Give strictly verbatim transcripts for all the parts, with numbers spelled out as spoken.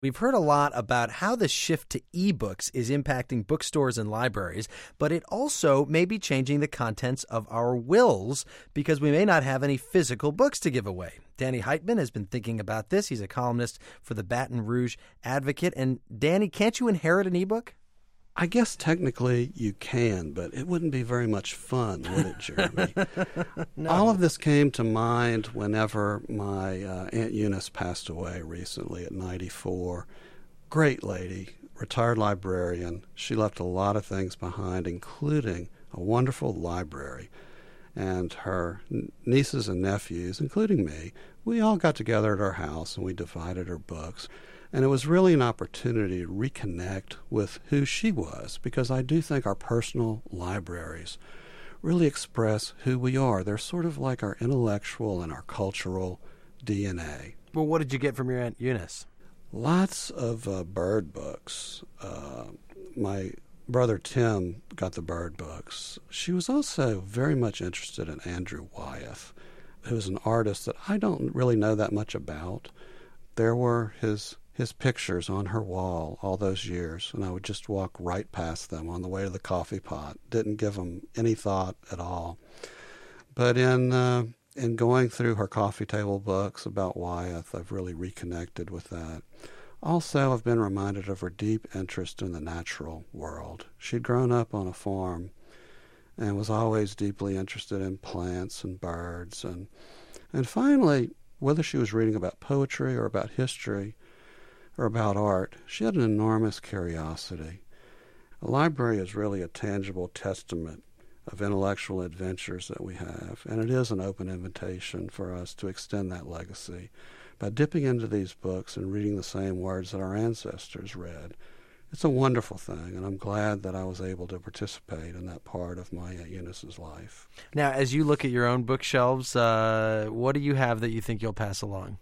We've heard a lot about how the shift to ebooks is impacting bookstores and libraries, but it also may be changing the contents of our wills because we may not have any physical books to give away. Danny Heitman has been thinking about this. He's a columnist for the Baton Rouge Advocate. And Danny, can't you inherit an ebook? I guess technically you can, but it wouldn't be very much fun, would it, Jeremy? No. All of this came to mind whenever my uh, Aunt Eunice passed away recently at ninety-four. Great lady, retired librarian. She left a lot of things behind, including a wonderful library. And her nieces and nephews, including me, we all got together at her house and we divided her books. And it was really an opportunity to reconnect with who she was, because I do think our personal libraries really express who we are. They're sort of like our intellectual and our cultural D N A. Well, what did you get from your Aunt Eunice? Lots of uh, bird books. Uh, my brother Tim got the bird books. She was also very much interested in Andrew Wyeth, who's an artist that I don't really know that much about. There were his... his pictures on her wall all those years, and I would just walk right past them on the way to the coffee pot. Didn't give them any thought at all. But in uh, in going through her coffee table books about Wyeth, I've really reconnected with that. Also, I've been reminded of her deep interest in the natural world. She'd grown up on a farm and was always deeply interested in plants and birds. And, and finally, whether she was reading about poetry or about history, or about art, she had an enormous curiosity. A library is really a tangible testament of intellectual adventures that we have, and it is an open invitation for us to extend that legacy by dipping into these books and reading the same words that our ancestors read. It's a wonderful thing, and I'm glad that I was able to participate in that part of my Aunt Eunice's life. Now, as you look at your own bookshelves, uh, what do you have that you think you'll pass along?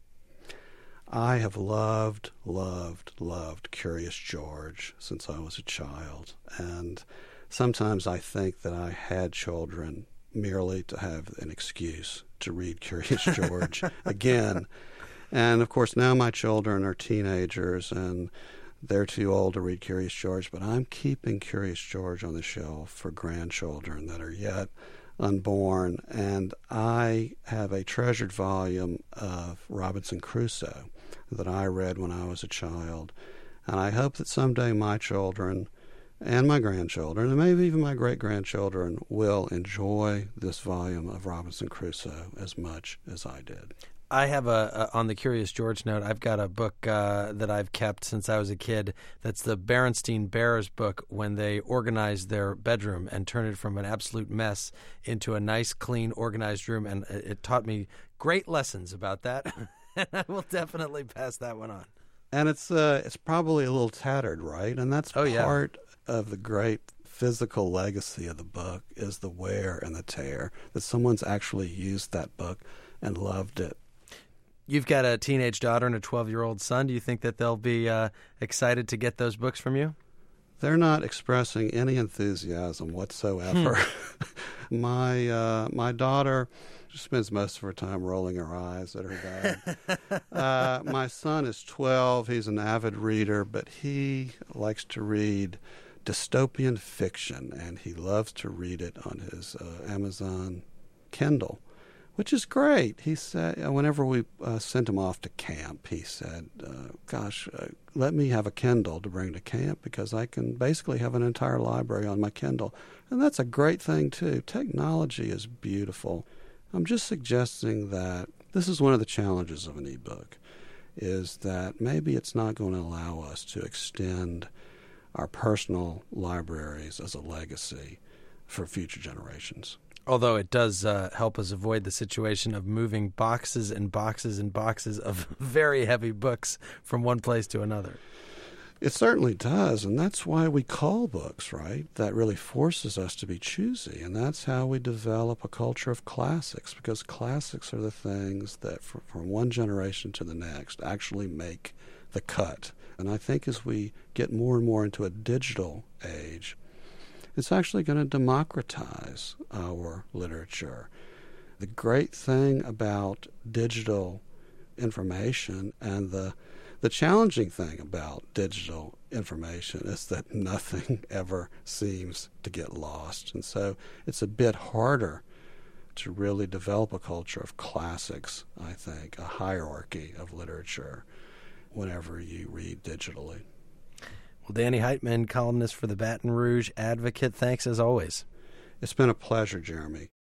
I have loved, loved, loved Curious George since I was a child. And sometimes I think that I had children merely to have an excuse to read Curious George again. And, of course, now my children are teenagers, and they're too old to read Curious George. But I'm keeping Curious George on the shelf for grandchildren that are yet unborn. And I have a treasured volume of Robinson Crusoe that I read when I was a child. And I hope that someday my children and my grandchildren, and maybe even my great-grandchildren, will enjoy this volume of Robinson Crusoe as much as I did. I have a, a on the Curious George note, I've got a book uh, that I've kept since I was a kid. That's the Berenstain Bears book, when they organized their bedroom and turned it from an absolute mess into a nice, clean, organized room. And it, it taught me great lessons about that. And I will definitely pass that one on. And it's uh, it's probably a little tattered, right? And that's oh, yeah. part of the great physical legacy of the book, is the wear and the tear, that someone's actually used that book and loved it. You've got a teenage daughter and a twelve-year-old son. Do you think that they'll be uh, excited to get those books from you? They're not expressing any enthusiasm whatsoever. Hmm. my uh, my daughter spends most of her time rolling her eyes at her dad. uh, my son is twelve. He's an avid reader, but he likes to read dystopian fiction, and he loves to read it on his uh, Amazon Kindle, which is great. He said, whenever we uh, sent him off to camp, he said, uh, gosh, uh, let me have a Kindle to bring to camp, because I can basically have an entire library on my Kindle. And that's a great thing, too. Technology is beautiful. I'm just suggesting that this is one of the challenges of an ebook, is that maybe it's not going to allow us to extend our personal libraries as a legacy for future generations. Although it does uh, help us avoid the situation of moving boxes and boxes and boxes of very heavy books from one place to another. It certainly does, and that's why we call books, right? That really forces us to be choosy, and that's how we develop a culture of classics, because classics are the things that from, from one generation to the next actually make the cut. And I think as we get more and more into a digital age, it's actually going to democratize our literature. The great thing about digital information and the The challenging thing about digital information is that nothing ever seems to get lost. And so it's a bit harder to really develop a culture of classics, I think, a hierarchy of literature whenever you read digitally. Well, Danny Heitman, columnist for the Baton Rouge Advocate, thanks as always. It's been a pleasure, Jeremy.